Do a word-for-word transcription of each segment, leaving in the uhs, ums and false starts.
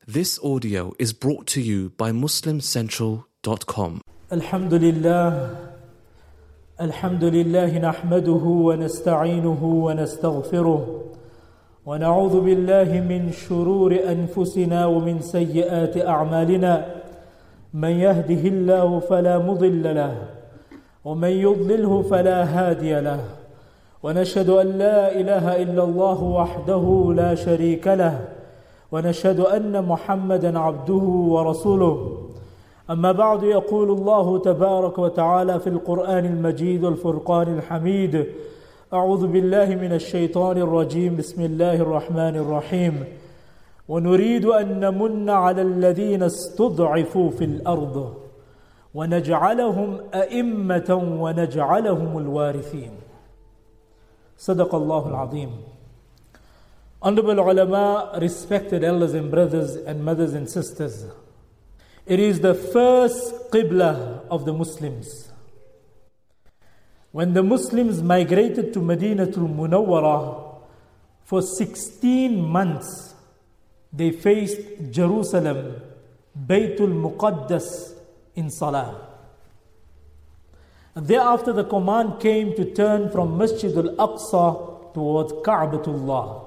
This audio is brought to you by muslim central dot com. Alhamdulillah, Alhamdulillah nahmaduhu wa nasta'inuhu wa nastaghfiruh wa na'udhu billahi min shururi anfusina wa min sayyiati a'malina. Man yahdihillahu fala mudilla lahu wa man yudlilhu fala hadiya lahu. Wa nashhadu an la ilaha illa Allah wahdahu la sharika lahu. ونشهد أن محمدا عبده ورسوله. أما بعد، يقول الله تبارك وتعالى في القرآن المجيد والفرقان الحميد: أعوذ بالله من الشيطان الرجيم، بسم الله الرحمن الرحيم. ونريد أن نمن على الذين استضعفوا في الأرض ونجعلهم أئمة ونجعلهم الوارثين. صدق الله العظيم. Honorable ulama, respected elders and brothers and mothers and sisters, it is the first qibla of the Muslims. When the Muslims migrated to Madinatul Munawwara for sixteen months, they faced Jerusalem, Baytul Muqaddas in Salah. And thereafter the command came to turn from Masjid al-Aqsa towards Ka'batullah.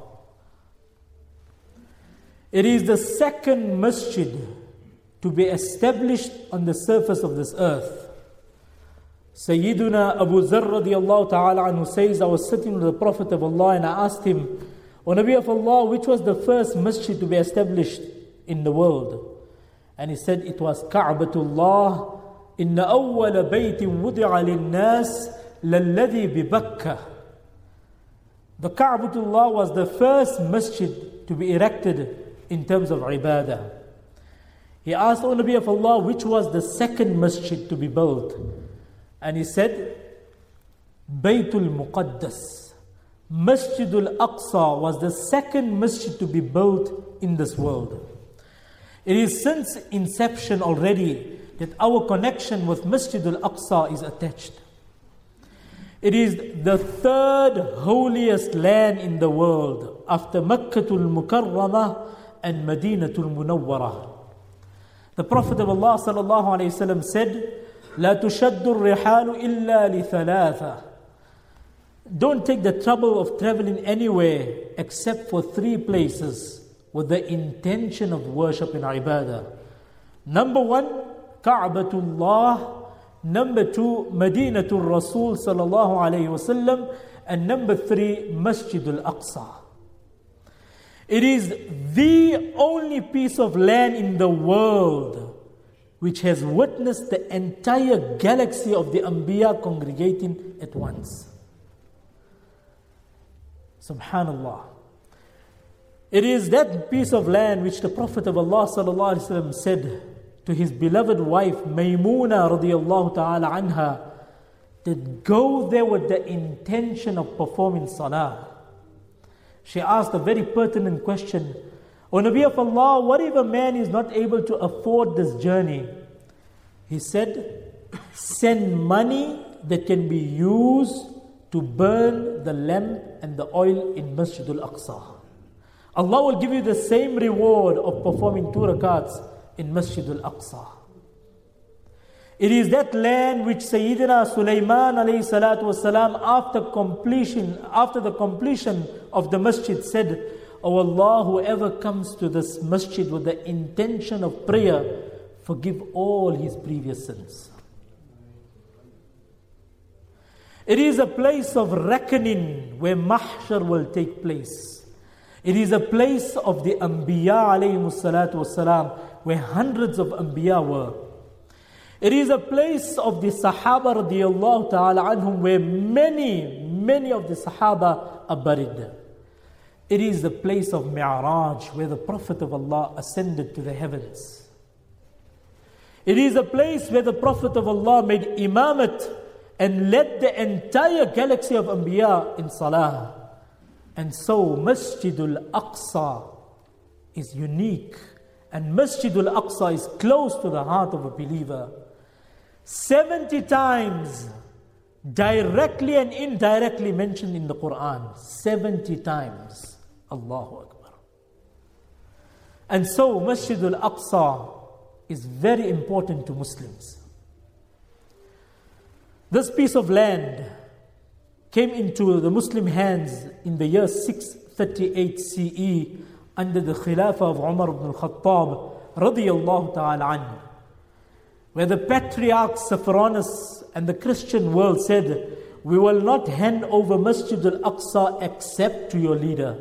It is the second masjid to be established on the surface of this earth. Sayyiduna Abu Dharr radiyallahu ta'ala anhu says, I was sitting with the Prophet of Allah and I asked him, O Nabi of Allah, which was the first masjid to be established in the world? And he said it was Ka'batullah. Inna awwala baytin wudi'a lin-nas lalladhi bi-Bakkah. The Ka'batullah was the first masjid to be erected in terms of ibadah. He asked, O Nabi of Allah, which was the second masjid to be built? And he said, Baytul Muqaddas. Masjidul Aqsa was the second masjid to be built in this world. It is since inception already that our connection with Masjidul Aqsa is attached. It is the third holiest land in the world after Makkatul Mukarramah and Madinatul Munawwara. The Prophet of Allah sallallahu alayhi wasallam said, لا تشد الرحال إلا لثلاثة. Don't take the trouble of traveling anywhere except for three places with the intention of worship and ibadah. Number one, Ka'batullah. Number two, Madinatul Rasul sallallahu alayhi wasallam. And number three, Masjidul Aqsa. It is the only piece of land in the world which has witnessed the entire galaxy of the Anbiya congregating at once. Subhanallah. It is that piece of land which the Prophet of Allah sallallahu alaihi wasallam said to his beloved wife Maymuna radiyallahu ta'ala anha, that go there with the intention of performing salah. She asked a very pertinent question, O Nabi of Allah, what if a man is not able to afford this journey? He said, send money that can be used to burn the lamp and the oil in Masjid al-Aqsa. Allah will give you the same reward of performing two rakats in Masjid al-Aqsa. It is that land which Sayyidina Sulaiman alayhi salatu wasalam, after completion, after the completion of the masjid, said, O Allah, whoever comes to this masjid with the intention of prayer, forgive all his previous sins. It is a place of reckoning where mahshar will take place. It is a place of the Anbiya alayhi salatu wasalam, where hundreds of Anbiya were. It is a place of the Sahaba radiyallahu ta'ala anhum, where many, many of the Sahaba are buried. It is the place of Mi'raj, where the Prophet of Allah ascended to the heavens. It is a place where the Prophet of Allah made imamat and led the entire galaxy of Anbiya in Salah. And so Masjidul Aqsa is unique, and Masjidul Aqsa is close to the heart of a believer. seventy times directly and indirectly mentioned in the Quran. seventy times. Allahu Akbar. And so Masjid al-Aqsa is very important to Muslims. This piece of land came into the Muslim hands in the year six thirty-eight C E under the Khilafah of Umar ibn al-Khattab radiyallahu ta'ala anhu, where the Patriarch Sepharonis and the Christian world said, we will not hand over Masjid al-Aqsa except to your leader.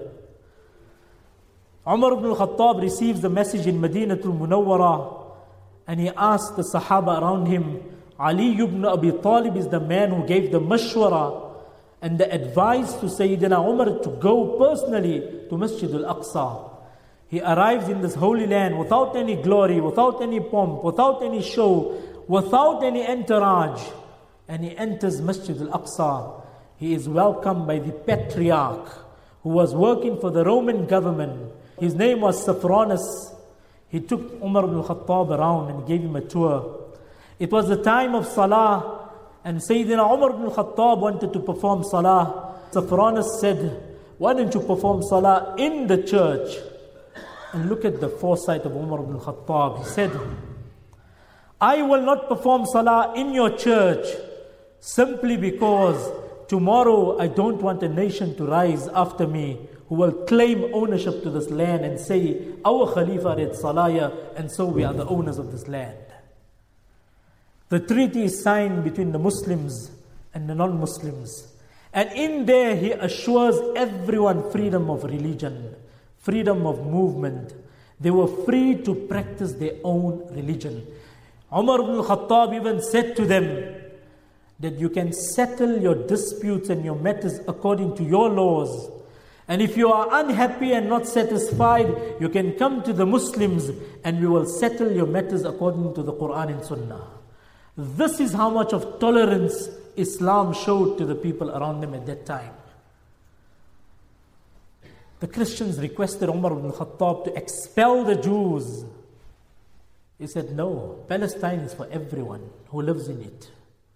Umar ibn al-Khattab receives the message in Madinatul Munawwara, and he asked the Sahaba around him. Ali ibn Abi Talib is the man who gave the mashwara and the advice to Sayyidina Umar to go personally to Masjid al-Aqsa. He arrives in this holy land without any glory, without any pomp, without any show, without any entourage. And he enters Masjid al-Aqsa. He is welcomed by the Patriarch who was working for the Roman government. His name was Sepharonis. He took Umar ibn al-Khattab around and gave him a tour. It was the time of Salah, and Sayyidina Umar ibn al-Khattab wanted to perform Salah. Sepharonis said, why don't you perform Salah in the church? And look at the foresight of Umar ibn al-Khattab. He said, I will not perform Salah in your church simply because tomorrow I don't want a nation to rise after me who will claim ownership to this land and say, our Khalifa read Salah, and so we are the owners of this land. The treaty is signed between the Muslims and the non-Muslims. And in there he assures everyone freedom of religion, freedom of movement. They were free to practice their own religion. Umar ibn al-Khattab even said to them that you can settle your disputes and your matters according to your laws. And if you are unhappy and not satisfied, you can come to the Muslims and we will settle your matters according to the Quran and Sunnah. This is how much of tolerance Islam showed to the people around them at that time. The Christians requested Umar ibn al-Khattab to expel the Jews. He said, no, Palestine is for everyone who lives in it.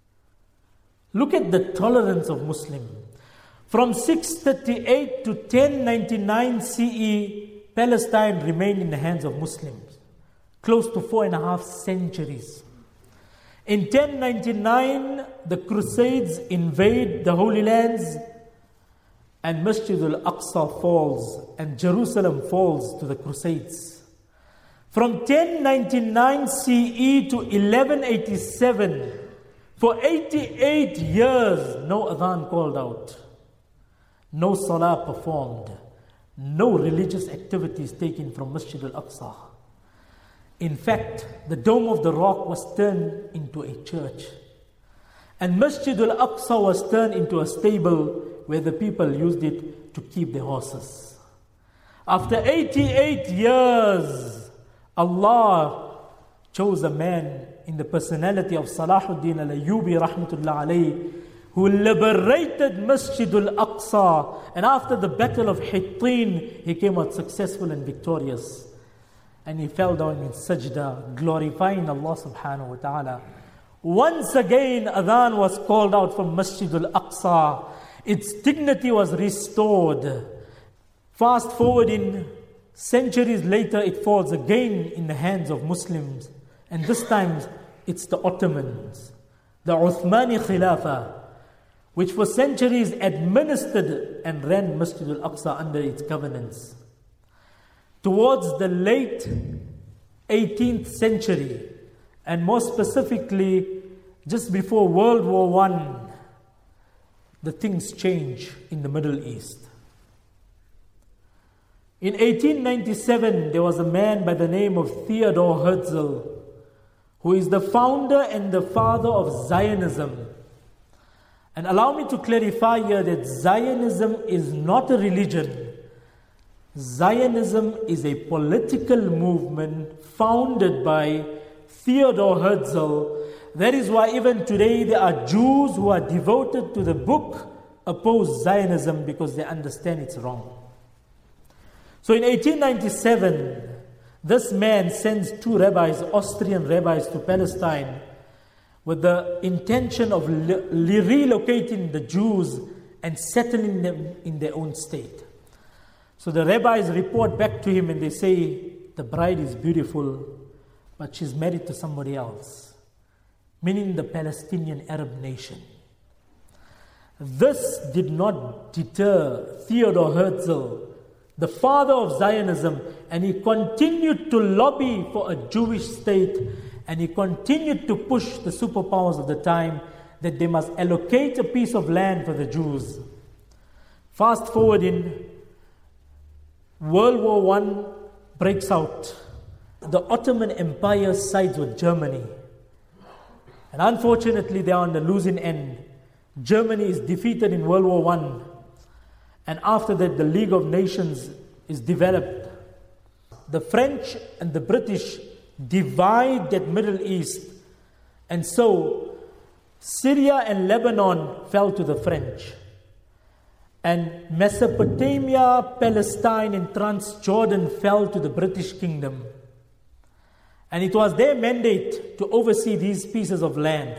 Look at the tolerance of Muslim. From six thirty-eight to ten ninety-nine C E, Palestine remained in the hands of Muslims, close to four and a half centuries. In ten ninety-nine, the Crusades invade the Holy Lands, and Masjid al-Aqsa falls, and Jerusalem falls to the Crusades. From ten ninety-nine C E to eleven eighty-seven, for eighty-eight years, no adhan called out, no salah performed, no religious activities taken from Masjid al-Aqsa. In fact, the Dome of the Rock was turned into a church. And Masjid al-Aqsa was turned into a stable where the people used it to keep their horses. After eighty-eight years, Allah chose a man in the personality of Salahuddin al-Ayyubi rahmatullah alayhi, who liberated Masjid al-Aqsa. And after the battle of Hittin, he came out successful and victorious. And he fell down in sajda, glorifying Allah subhanahu wa ta'ala. Once again, adhan was called out from Masjid al-Aqsa. Its dignity was restored. Fast forward in centuries later, it falls again in the hands of Muslims. And this time, it's the Ottomans, the Uthmani Khilafah, which for centuries administered and ran Masjid al-Aqsa under its governance. Towards the late eighteenth century, and more specifically, just before World War One, the things change in the Middle East. In eighteen ninety-seven, there was a man by the name of Theodor Herzl, who is the founder and the father of Zionism. And allow me to clarify here that Zionism is not a religion. Zionism is a political movement founded by Theodor Herzl. That is why even today there are Jews who are devoted to the book, oppose Zionism because they understand it's wrong. So in eighteen ninety-seven, this man sends two rabbis, Austrian rabbis, to Palestine with the intention of le- relocating the Jews and settling them in their own state. So the rabbis report back to him and they say, the bride is beautiful, but she's married to somebody else, meaning the Palestinian Arab nation. This did not deter Theodor Herzl, the father of Zionism, and he continued to lobby for a Jewish state, and he continued to push the superpowers of the time that they must allocate a piece of land for the Jews. Fast forward in World War One breaks out. The Ottoman Empire sides with Germany. And unfortunately, they are on the losing end. Germany is defeated in World War One. And after that, the League of Nations is developed. The French and the British divide that Middle East. And so, Syria and Lebanon fell to the French. And Mesopotamia, Palestine, and Transjordan fell to the British Kingdom. And it was their mandate to oversee these pieces of land.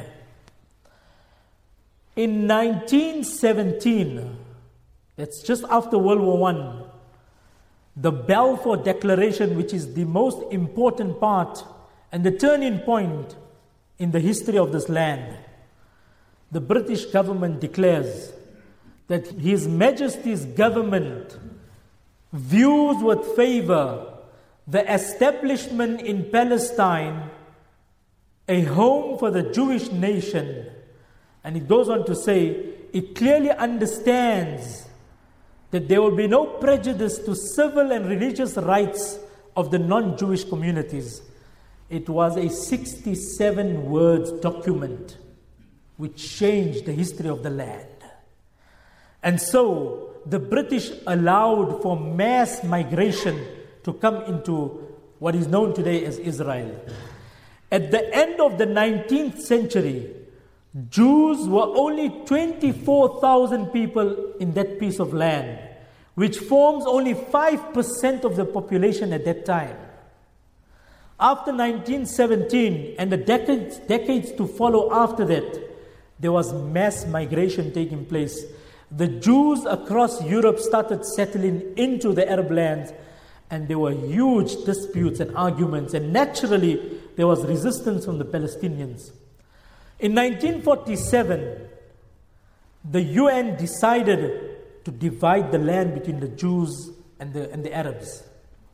In nineteen seventeen, that's just after World War One, the Balfour Declaration, which is the most important part and the turning point in the history of this land, the British government declares that His Majesty's government views with favor the establishment in Palestine a home for the Jewish nation. And it goes on to say, it clearly understands that there will be no prejudice to civil and religious rights of the non-Jewish communities. It was a sixty-seven words document which changed the history of the land. And so the British allowed for mass migration to come into what is known today as Israel. At the end of the nineteenth century, Jews were only twenty-four thousand people in that piece of land, which forms only five percent of the population at that time. After nineteen seventeen and the decades, decades to follow after that, there was mass migration taking place. The Jews across Europe started settling into the Arab lands, and there were huge disputes and arguments, and naturally there was resistance from the Palestinians. In nineteen forty-seven, the U N decided to divide the land between the Jews and the, and the Arabs.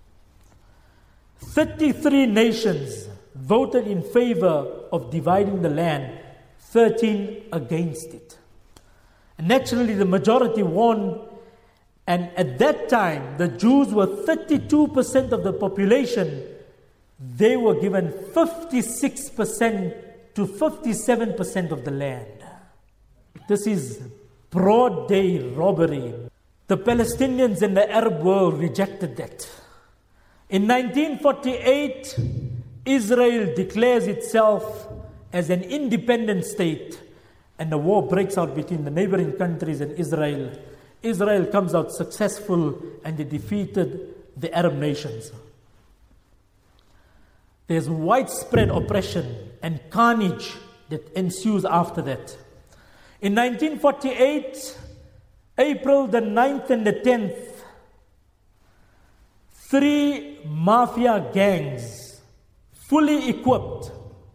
thirty-three nations voted in favor of dividing the land, thirteen against it. And naturally, the majority won, and at that time, the Jews were thirty-two percent of the population. They were given fifty-six percent to fifty-seven percent of the land. This is broad day robbery. The Palestinians and the Arab world rejected that. In nineteen forty-eight, Israel declares itself as an independent state, and the war breaks out between the neighboring countries and Israel. Israel comes out successful, and they defeated the Arab nations. There's widespread oppression and carnage that ensues after that. In nineteen forty-eight, April the ninth and the tenth, three mafia gangs, fully equipped,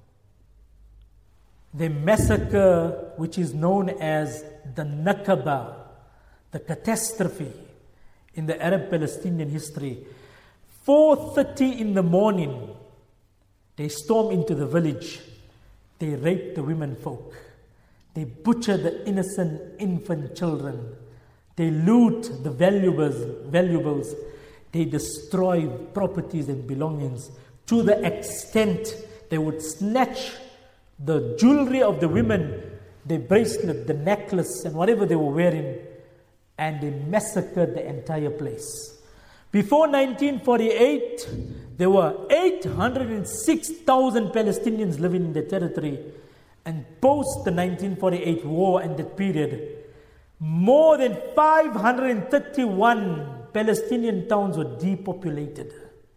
they massacre, which is known as the Nakaba, the catastrophe in the Arab-Palestinian history. four thirty in the morning, they storm into the village. They rape the women folk. They butcher the innocent infant children. They loot the valuables, valuables. They destroy properties and belongings to the extent they would snatch the jewelry of the women, the bracelet, the necklace, and whatever they were wearing, and they massacred the entire place. Before nineteen forty-eight, there were eight hundred six thousand Palestinians living in the territory, and post the nineteen forty-eight war and that period, more than five hundred thirty-one Palestinian towns were depopulated.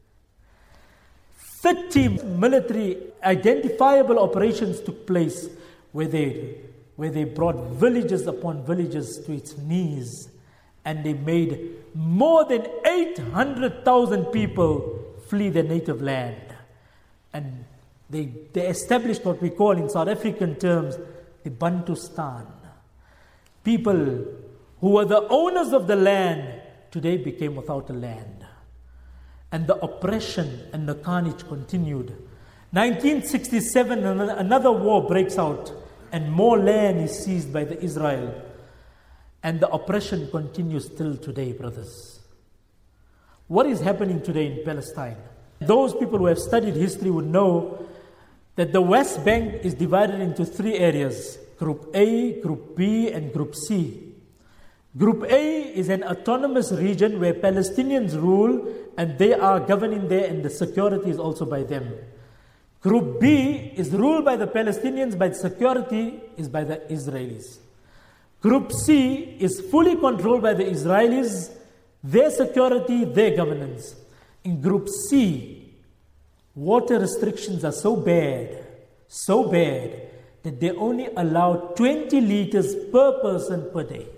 thirty military identifiable operations took place where they, where they brought villages upon villages to its knees, and they made more than eight hundred thousand people flee their native land. And they, they established what we call in South African terms, the Bantustan. People who were the owners of the land, today became without a land. And the oppression and the carnage continued. nineteen sixty-seven, another war breaks out, and more land is seized by the Israel. And the oppression continues till today, brothers. What is happening today in Palestine? Those people who have studied history would know that the West Bank is divided into three areas: Group A, Group B, and Group C. Group A is an autonomous region where Palestinians rule, and they are governing there, and the security is also by them. Group B is ruled by the Palestinians, but security is by the Israelis. Group C is fully controlled by the Israelis, their security, their governance. In Group C, water restrictions are so bad, so bad, that they only allow twenty liters per person per day.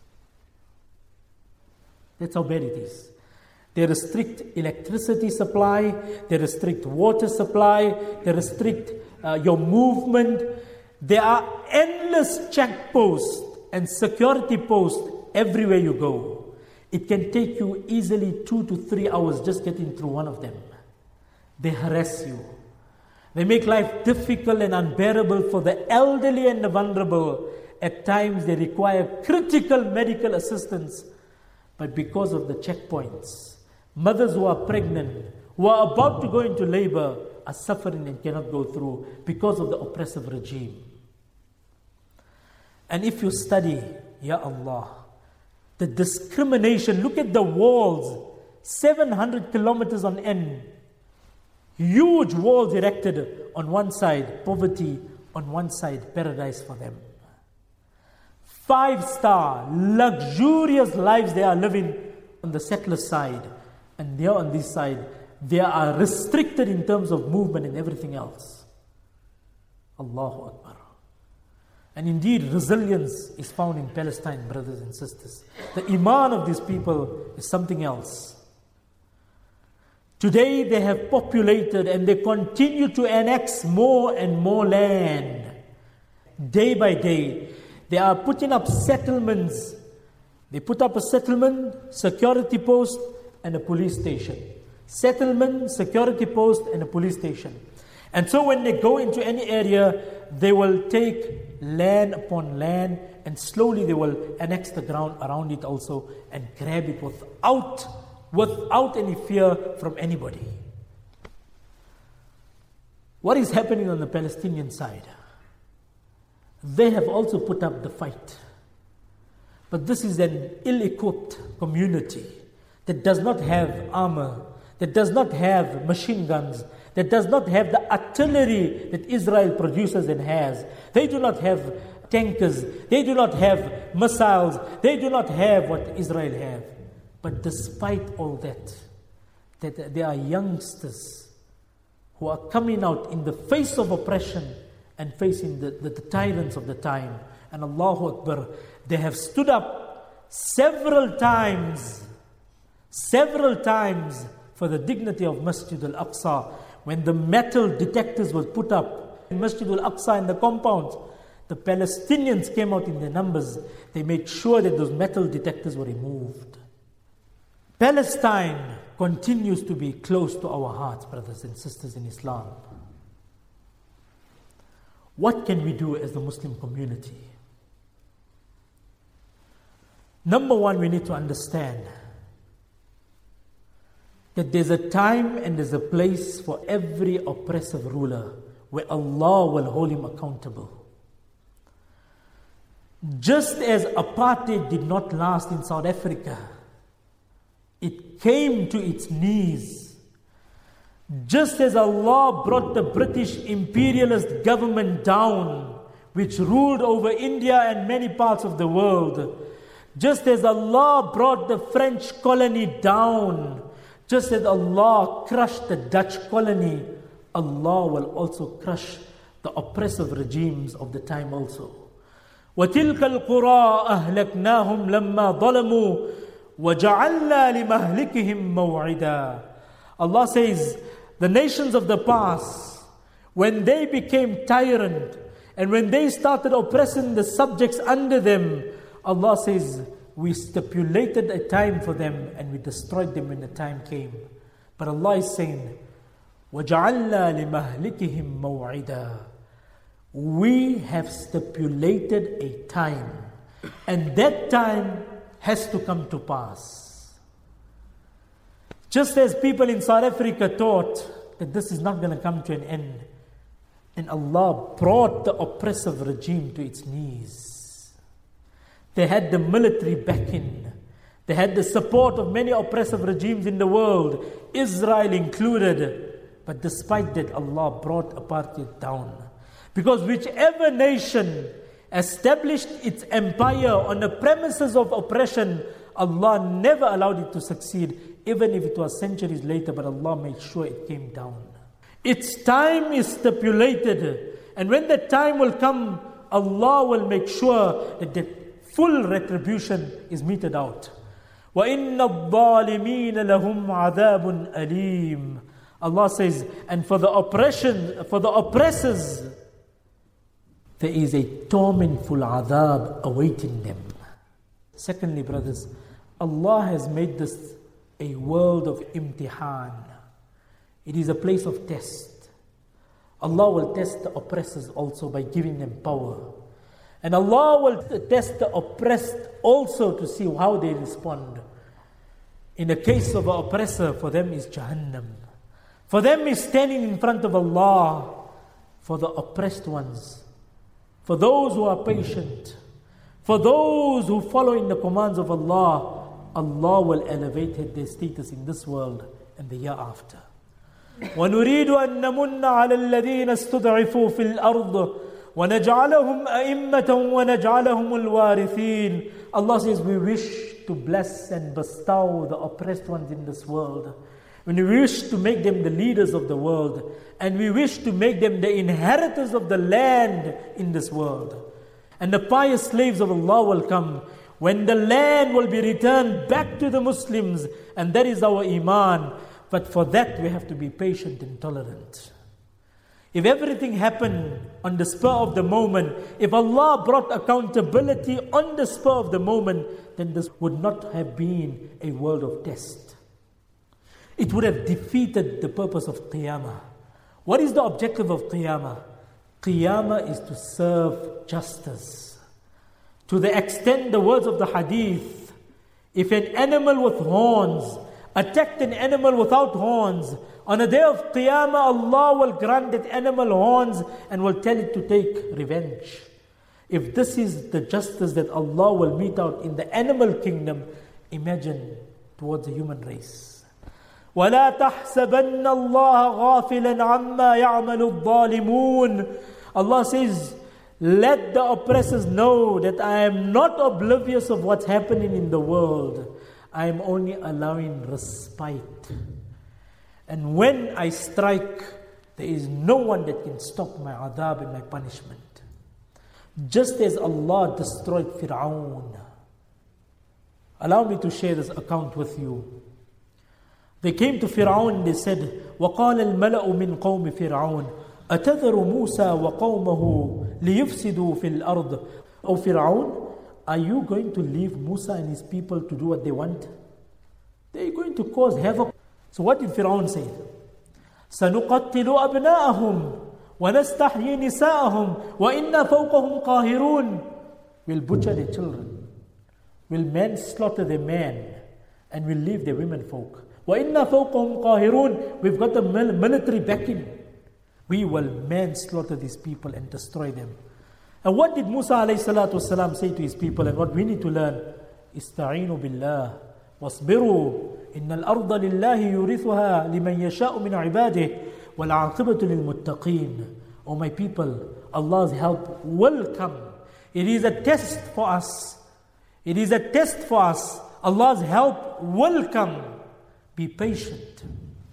That's how bad it is. They restrict electricity supply, they restrict water supply, they restrict uh, your movement. There are endless checkposts and security posts everywhere you go. It can take you easily two to three hours just getting through one of them. They harass you. They make life difficult and unbearable for the elderly and the vulnerable. At times they require critical medical assistance. But because of the checkpoints, mothers who are pregnant, who are about to go into labor, are suffering and cannot go through because of the oppressive regime. And if you study, Ya Allah, the discrimination, look at the walls, seven hundred kilometers on end, huge walls erected on one side, poverty, on one side, paradise for them. Five-star, luxurious lives they are living on the settler side. And there on this side, they are restricted in terms of movement and everything else. Allahu Akbar. And indeed, resilience is found in Palestine, brothers and sisters. The iman of these people is something else. Today they have populated and they continue to annex more and more land. Day by day, they are putting up settlements. They put up a settlement, security post, and a police station. Settlement, security post, and a police station. And so when they go into any area, they will take land upon land, and slowly they will annex the ground around it also and grab it without, without any fear from anybody. What is happening on the Palestinian side? They have also put up the fight. But this is an ill-equipped community that does not have armor, that does not have machine guns, that does not have the artillery that Israel produces and has. They do not have tankers, they do not have missiles, they do not have what Israel have. But despite all that, that there are youngsters who are coming out in the face of oppression and facing the, the, the tyrants of the time. And Allahu Akbar, they have stood up several times, several times for the dignity of Masjid al-Aqsa. When the metal detectors were put up in Masjid al-Aqsa in the compound, the Palestinians came out in their numbers. They made sure that those metal detectors were removed. Palestine continues to be close to our hearts, brothers and sisters in Islam. What can we do as the Muslim community? Number one, we need to understand that there's a time and there's a place for every oppressive ruler where Allah will hold him accountable. Just as apartheid did not last in South Africa, it came to its knees. Just as Allah brought the British imperialist government down, which ruled over India and many parts of the world, just as Allah brought the French colony down, just as Allah crushed the Dutch colony, Allah will also crush the oppressive regimes of the time also. وَتِلْكَ الْقُرَىٰ أَهْلَكْنَاهُمْ لَمَّا ظَلَمُوا وَجَعَلْنَا لِمَهْلِكِهِمْ مَوْعِدًا. Allah says, the nations of the past, when they became tyrant, and when they started oppressing the subjects under them, Allah says, we stipulated a time for them and we destroyed them when the time came. But Allah is saying, وَجَعَلْنَا لِمَهْلِكِهِمْ مَوْعِدًا. We have stipulated a time, and that time has to come to pass. Just as people in South Africa thought that this is not going to come to an end, and Allah brought the oppressive regime to its knees. They had the military backing. They had the support of many oppressive regimes in the world, Israel included. But despite that, Allah brought apartheid down. Because whichever nation established its empire on the premises of oppression, Allah never allowed it to succeed, even if it was centuries later, but Allah made sure it came down. Its time is stipulated, and when the time will come, Allah will make sure that the full retribution is meted out. وَإِنَّ الظَّالِمِينَ لَهُمْ عَذَابٌ أَلِيمٌ. Allah says, and for the oppression, for the oppressors, there is a tormentful adhab awaiting them. Secondly, brothers, Allah has made this a world of imtihan. It is a place of test. Allah will test the oppressors also by giving them power. And Allah will test the oppressed also to see how they respond. In the case of an oppressor, for them is Jahannam. For them is standing in front of Allah. For the oppressed ones, for those who are patient, for those who follow in the commands of Allah, Allah will elevate their status in this world and the year after. وَنُرِيدُ أَن نَّمُنَّ عَلَى الَّذِينَ اسْتُضْعِفُوا فِي الْأَرْضِ وَنَجْعَلَهُمْ أَئِمَّةً وَنَجْعَلَهُمُ الْوَارِثِينَ. Allah says, we wish to bless and bestow the oppressed ones in this world. When we wish to make them the leaders of the world, and we wish to make them the inheritors of the land in this world. And the pious slaves of Allah will come when the land will be returned back to the Muslims, and that is our iman. But for that we have to be patient and tolerant. If everything happened on the spur of the moment, if Allah brought accountability on the spur of the moment, then this would not have been a world of test. It would have defeated the purpose of Qiyamah. What is the objective of Qiyamah? Qiyamah is to serve justice. To the extent, the words of the hadith, if an animal with horns attacked an animal without horns, on the day of Qiyamah, Allah will grant that animal horns and will tell it to take revenge. If this is the justice that Allah will mete out in the animal kingdom, imagine towards the human race. وَلَا تَحْسَبَنَّ اللَّهَ غَافِلًا عَمَّا يَعْمَلُ الظَّالِمُونَ. Allah says, let the oppressors know that I am not oblivious of what's happening in the world. I am only allowing respite. And when I strike, there is no one that can stop my adhab and my punishment. Just as Allah destroyed Fir'aun. Allow me to share this account with you. They came to Fir'aun and they said, وَقَالَ الْمَلَأُ مِنْ قَوْمِ فِرْعَوْنَ أَتَذَرُ مُوسَى وَقَوْمَهُ لِيُفْسِدُوا فِي الْأَرْضِ. O Fir'aun, are you going to leave Musa and his people to do what they want? They are going to cause havoc. So what did Fir'aun say? سَنُقَتِّلُ أَبْنَاءَهُمْ وَنَسْتَحْيِي نِسَاءَهُمْ وَإِنَّا فَوْقَهُمْ قَاهِرُونَ. We'll butcher their children. We'll manslaughter their men. And we'll leave their women folk. وَإِنَّا فَوْقَهُمْ قَاهِرُونَ. We've got the military backing. We will manslaughter these people and destroy them. And what did Musa alayhi salatu wasalam say to his people, and what we need to learn? Ista'inu billah wasbiru inna al-arda lillahi yurithuha liman yasha'u min ibadihi wal 'aqibatu lil muttaqin. O my people, Allah's help will come. It is a test for us. It is a test for us. Allah's help will come. Be patient.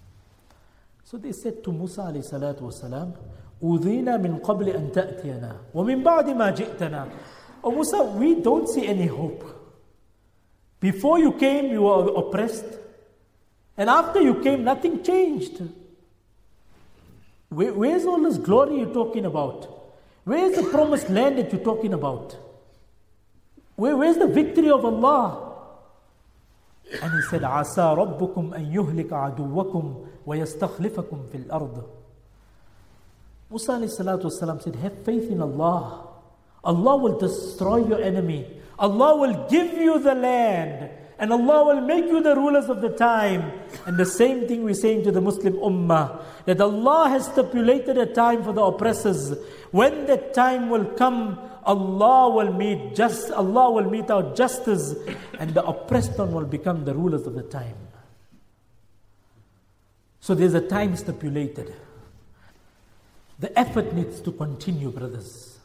So they said to Musa alayhi salatu wasalam, أُذِينَا مِنْ قَبْلِ أَن تَأْتِيَنَا وَمِنْ بَعْدِ مَا جِئْتَنَا. Oh Musa, we don't see any hope. Before you came, you were oppressed. And after you came, nothing changed. Where, where's all this glory you're talking about? Where's the promised land that you're talking about? Where, where's the victory of Allah? And he said, عَسَى رَبُّكُمْ أَن يُهْلِكَ عَدُوَّكُمْ وَيَسْتَخْلِفَكُمْ فِي الْأَرْضِ. Musa alayhi salatu wasalam said, have faith in Allah. Allah will destroy your enemy. Allah will give you the land. And Allah will make you the rulers of the time. And the same thing we're saying to the Muslim Ummah, that Allah has stipulated a time for the oppressors. When that time will come, Allah will meet just Allah will meet out justice, and the oppressed one will become the rulers of the time. So there's a time stipulated. The effort needs to continue, brothers.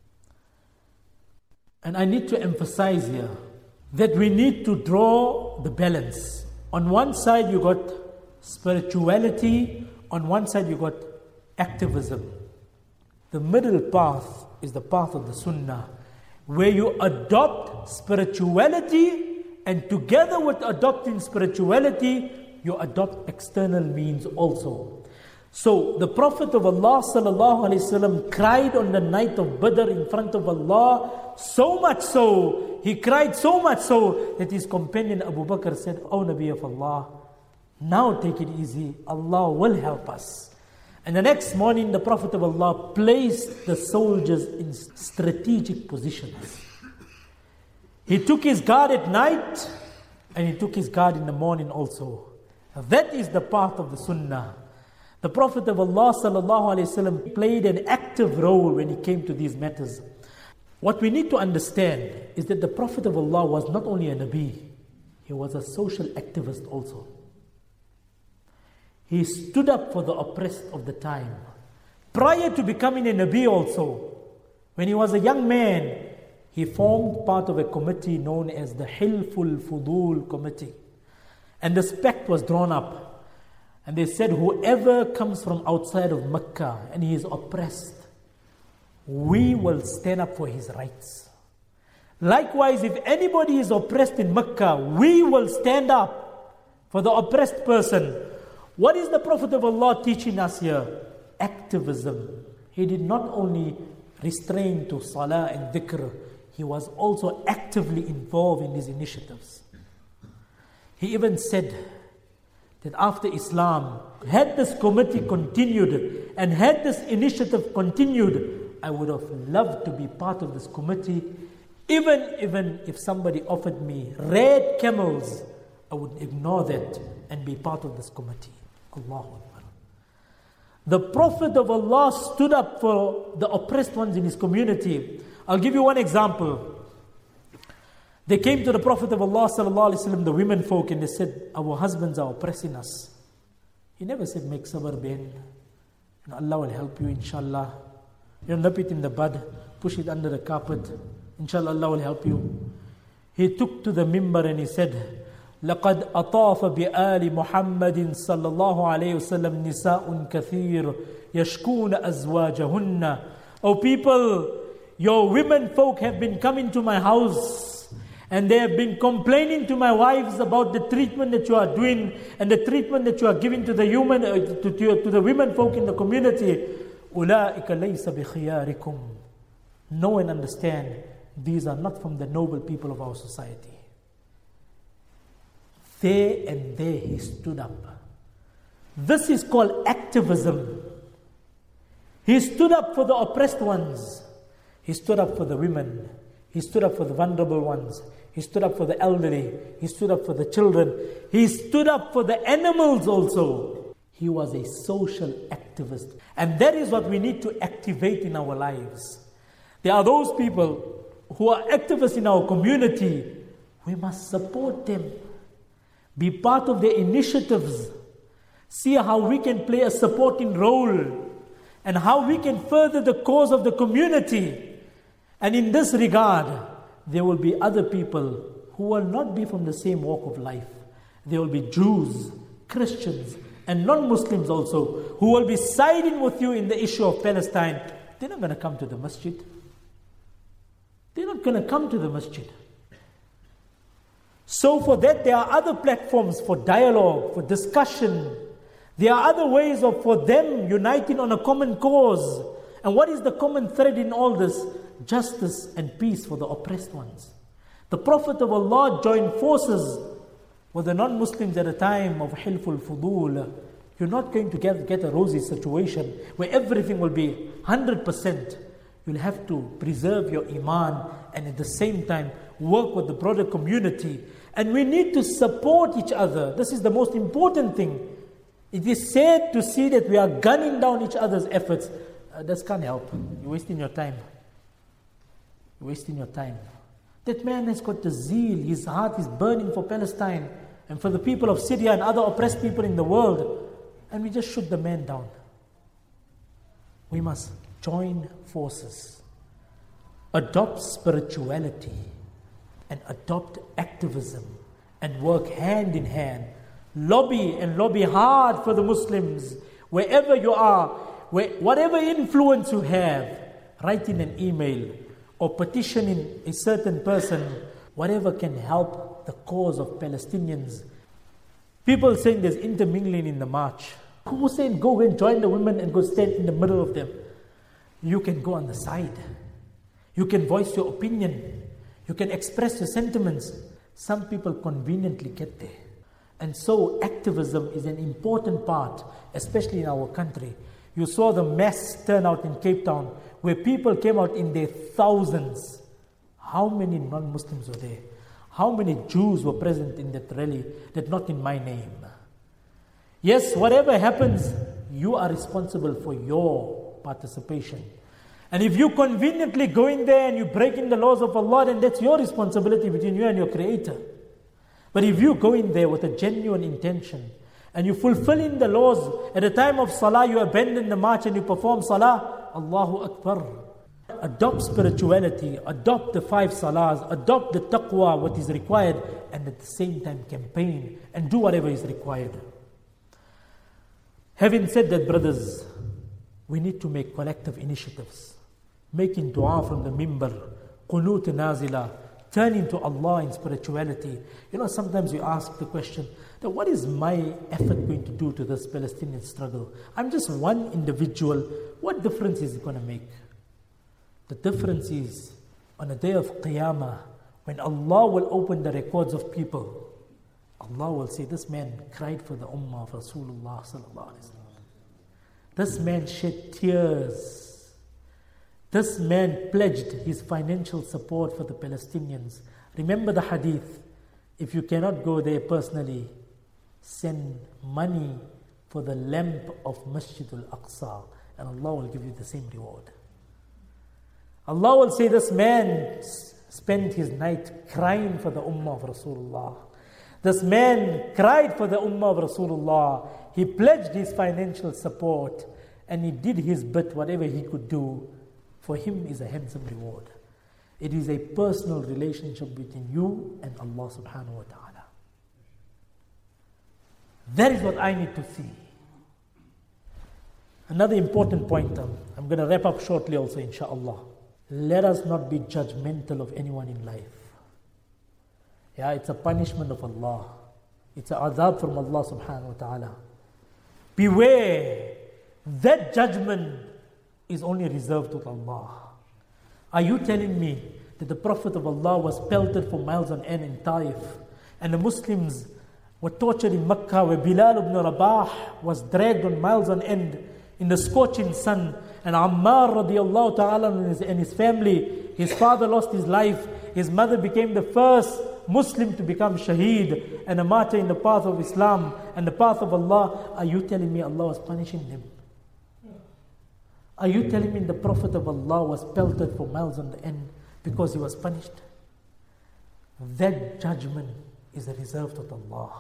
And I need to emphasize here that we need to draw the balance. On one side you got spirituality, on one side you got activism. The middle path is the path of the Sunnah, where you adopt spirituality, and together with adopting spirituality, you adopt external means also. So the Prophet of Allah sallallahu alaihi wasallam cried on the night of Badr in front of Allah, so much so, he cried so much so that his companion Abu Bakr said, "O Nabi of Allah, now take it easy, Allah will help us." And the next morning, the Prophet of Allah placed the soldiers in strategic positions. He took his guard at night, and he took his guard in the morning also. That is the path of the Sunnah. The Prophet of Allah sallallahu alaihi wasallam played an active role when he came to these matters. What we need to understand is that the Prophet of Allah was not only a Nabi, he was a social activist also. He stood up for the oppressed of the time. Prior to becoming a Nabi also, when he was a young man, he formed part of a committee known as the Hilful Fudul Committee. And the spec was drawn up. And they said, whoever comes from outside of Mecca and he is oppressed, we will stand up for his rights. Likewise, if anybody is oppressed in Mecca, we will stand up for the oppressed person. What is the Prophet of Allah teaching us here? Activism. He did not only restrain to salah and dhikr, he was also actively involved in these initiatives. He even said that after Islam, had this committee continued and had this initiative continued, I would have loved to be part of this committee. Even, even if somebody offered me red camels, I would ignore that and be part of this committee. Allahu Akbar. The Prophet of Allah stood up for the oppressed ones in his community. I'll give you one example. They came to the Prophet of Allah sallallahu alaihi wasallam, the women folk, and they said, our husbands are oppressing us. He never said, make sabr ben. And Allah will help you, inshallah. You nip it in the bud, push it under the carpet. Inshallah, Allah will help you. He took to the mimbar and he said, لقد أطاف بآل محمد صلى الله عليه وسلم نساء كثير يشكون أزواجهن. O people, your women folk have been coming to my house and they have been complaining to my wives about the treatment that you are doing and the treatment that you are giving to the human, uh, to, to, to the women folk in the community. أولئك ليس بخياركم. Know and understand, these are not from the noble people of our society. There and there he stood up. This is called activism. He stood up for the oppressed ones. He stood up for the women. He stood up for the vulnerable ones. He stood up for the elderly. He stood up for the children. He stood up for the animals also. He was a social activist. And that is what we need to activate in our lives. There are those people who are activists in our community. We must support them. Be part of their initiatives. See how we can play a supporting role and how we can further the cause of the community. And in this regard, there will be other people who will not be from the same walk of life. There will be Jews, Christians, and non-Muslims also who will be siding with you in the issue of Palestine. They're not going to come to the masjid. They're not going to come to the masjid. So for that, there are other platforms for dialogue, for discussion. There are other ways of for them uniting on a common cause. And what is the common thread in all this? Justice and peace for the oppressed ones. The Prophet of Allah joined forces with the non-Muslims at a time of Hilful Fudul. You're not going to get, get a rosy situation where everything will be one hundred percent. You'll have to preserve your iman and at the same time work with the broader community. And we need to support each other. This is the most important thing. It is sad to see that we are gunning down each other's efforts. Uh, this can't help. You're wasting your time. You're wasting your time. That man has got the zeal. His heart is burning for Palestine and for the people of Syria and other oppressed people in the world. And we just shoot the man down. We must join forces, adopt spirituality, and adopt activism, and work hand in hand. Lobby and lobby hard for the Muslims. Wherever you are, where, whatever influence you have, write in an email or petitioning a certain person, whatever can help the cause of Palestinians. People saying there's intermingling in the march. Who was saying go and join the women and go stand in the middle of them? You can go on the side. You can voice your opinion. You can express your sentiments. Some people conveniently get there. And so activism is an important part, especially in our country. You saw the mass turnout in Cape Town, where people came out in their thousands. How many non-Muslims were there? How many Jews were present in that rally? That not in my name. Yes, whatever happens, you are responsible for your participation. And if you conveniently go in there and you break in the laws of Allah, then that's your responsibility between you and your Creator. But if you go in there with a genuine intention and you fulfill in the laws, at the time of Salah you abandon the march and you perform Salah, Allahu Akbar. Adopt spirituality, adopt the five Salahs, adopt the taqwa, what is required, and at the same time campaign and do whatever is required. Having said that, brothers, we need to make collective initiatives. Making dua from the mimbar, qunut nazila, turning to Allah in spirituality. You know, sometimes you ask the question, that what is my effort going to do to this Palestinian struggle? I'm just one individual. What difference is it going to make? The difference is, on the day of Qiyamah, when Allah will open the records of people, Allah will say, this man cried for the ummah of Rasulullah sallallahu alaihi wasallam. This man shed tears. This man pledged his financial support for the Palestinians. Remember the hadith. If you cannot go there personally, send money for the lamp of Masjid al-Aqsa, and Allah will give you the same reward. Allah will say, this man spent his night crying for the ummah of Rasulullah. This man cried for the ummah of Rasulullah. He pledged his financial support and he did his bit, whatever he could do. For him is a handsome reward. It is a personal relationship between you and Allah subhanahu wa ta'ala. That is what I need to see. Another important point, um, I'm going to wrap up shortly also, inshaAllah. Let us not be judgmental of anyone in life. Yeah, it's a punishment of Allah. It's an adab from Allah subhanahu wa ta'ala. Beware, that judgment is only reserved to Allah. Are you telling me that the Prophet of Allah was pelted for miles on end in Taif, and the Muslims were tortured in Mecca, where Bilal ibn Rabah was dragged on miles on end in the scorching sun, and Ammar radiallahu ta'ala and his, and his family, his father lost his life, his mother became the first Muslim to become shaheed and a martyr in the path of Islam and the path of Allah. Are you telling me Allah was punishing them? Are you telling me the Prophet of Allah was pelted for miles on the end because he was punished? That judgment is reserved to Allah.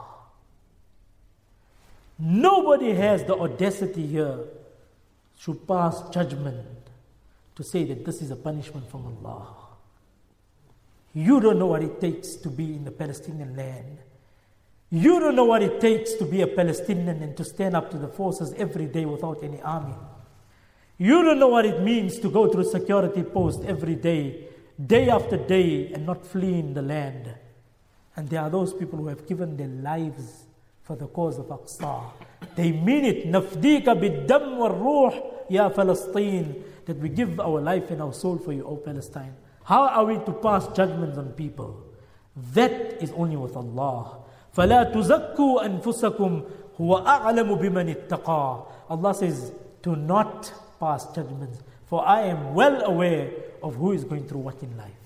Nobody has the audacity here to pass judgment to say that this is a punishment from Allah. You don't know what it takes to be in the Palestinian land. You don't know what it takes to be a Palestinian and to stand up to the forces every day without any army. You don't know what it means to go through security posts every day, day after day, and not flee in the land. And there are those people who have given their lives for the cause of Aqsa. They mean it. نَفْدِيكَ بِالدَّمْ وَالرُّوحِ يَا فَلَسْطِينَ. That we give our life and our soul for you, O Palestine. How are we to pass judgments on people? That is only with Allah. فَلَا تُزَكُّوا أَنفُسَكُمْ هُوَ أَعْلَمُ بِمَنِ اتَّقَى. Allah says, do not pass judgments, for I am well aware of who is going through what in life.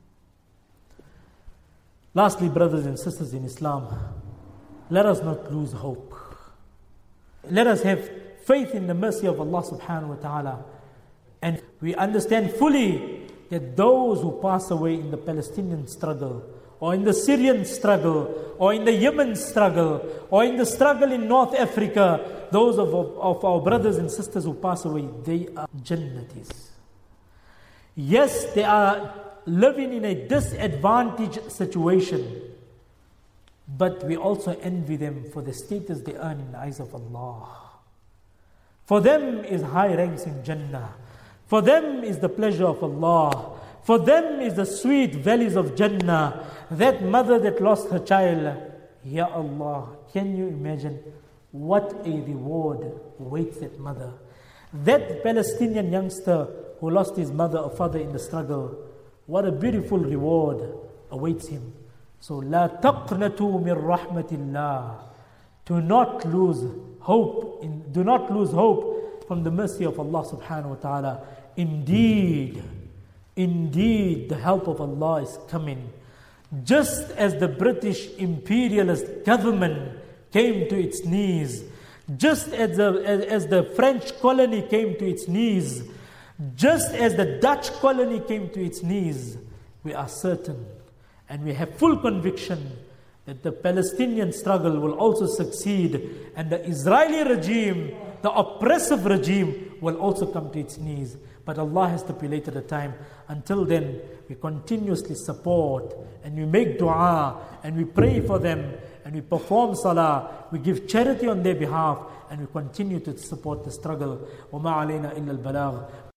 Lastly, brothers and sisters in Islam, let us not lose hope. Let us have faith in the mercy of Allah subhanahu wa ta'ala. And we understand fully that those who pass away in the Palestinian struggle, or in the Syrian struggle, or in the Yemen struggle, or in the struggle in North Africa, those of, of, of our brothers and sisters who pass away, they are Jannatis. Yes, they are living in a disadvantaged situation, but we also envy them for the status they earn in the eyes of Allah. For them is high ranks in Jannah. For them is the pleasure of Allah. For them is the sweet valleys of Jannah. That mother that lost her child, Ya Allah, can you imagine what a reward awaits that mother? That Palestinian youngster who lost his mother or father in the struggle, what a beautiful reward awaits him. So, لا تقنطوا من رحمة الله. Do not lose hope. In, do not lose hope from the mercy of Allah subhanahu wa ta'ala. Indeed, indeed, the help of Allah is coming. Just as the British imperialist government came to its knees, just as the, as, as the French colony came to its knees, just as the Dutch colony came to its knees, we are certain and we have full conviction that the Palestinian struggle will also succeed, and the Israeli regime, the oppressive regime, will also come to its knees. But Allah has stipulated a time. Until then, we continuously support and we make dua and we pray for them and we perform salah, we give charity on their behalf, and we continue to support the struggle. وَمَا عَلَيْنَا إِلَّا الْبَلَاغِ.